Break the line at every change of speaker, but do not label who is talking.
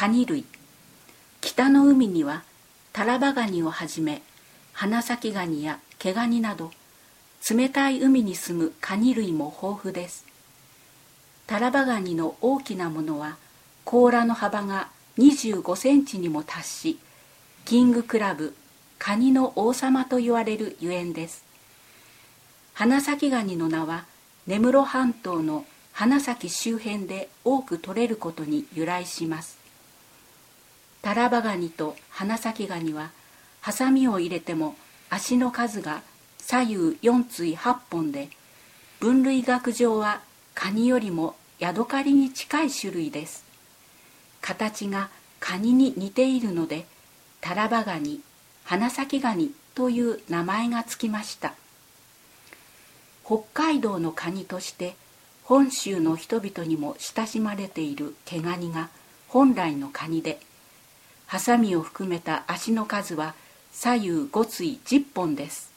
カニ類。北の海にはタラバガニをはじめ花咲ガニや毛ガニなど冷たい海に住むカニ類も豊富です。タラバガニの大きなものは甲羅の幅が25センチにも達し、キングクラブ、カニの王様と言われるゆえんです。花咲ガニの名は根室半島の花咲周辺で多く取れることに由来します。タラバガニと花咲ガニはハサミを入れても足の数が左右4対8本で、分類学上はカニよりもヤドカリに近い種類です。形がカニに似ているのでタラバガニ、花咲ガニという名前がつきました。北海道のカニとして本州の人々にも親しまれている毛ガニが本来のカニで、ハサミを含めた足の数は左右5対10本です。